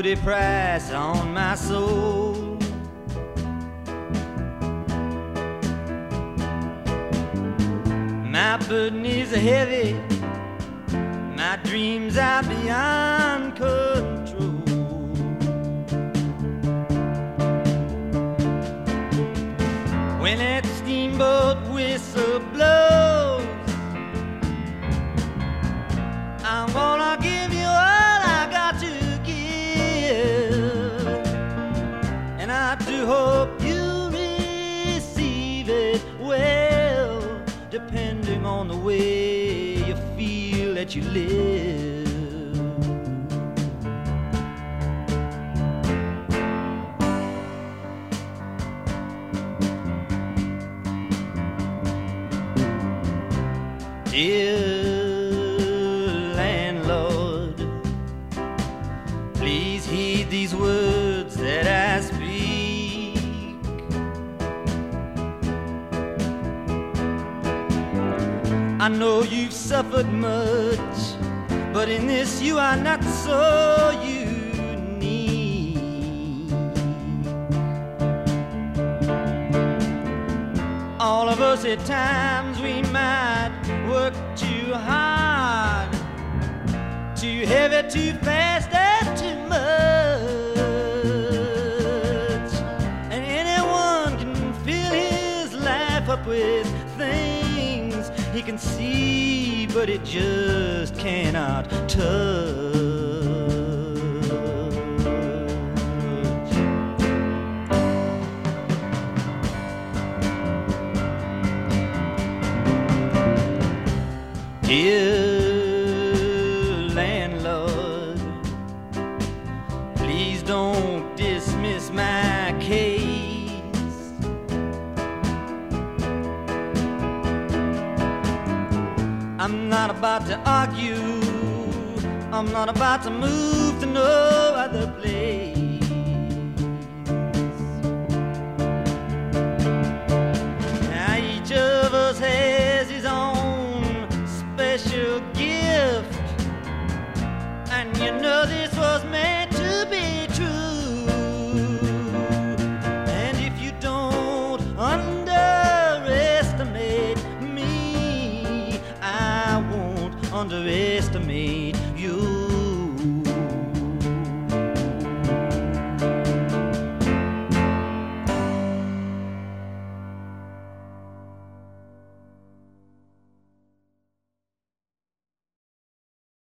put a price on my soul. My burden is heavy, my dreams are beyond control. When that steamboat whistle blows, I'm gonna give you all I got to give, and I do hope you receive it well, depending on the way you feel that you live. Dear landlord, please heed these words that I speak. I know you've suffered much, but in this you are not so unique. All of us at times we might work too hard, too heavy, too fast, and too much. And anyone can fill his life up with things he can see, but it just cannot touch. Dear landlord, please don't dismiss my case. I'm not about to argue, I'm not about to move to no other place. Now each of us has his own special gift, and you know this was meant to be true. And if you don't underestimate me, I won't underestimate you.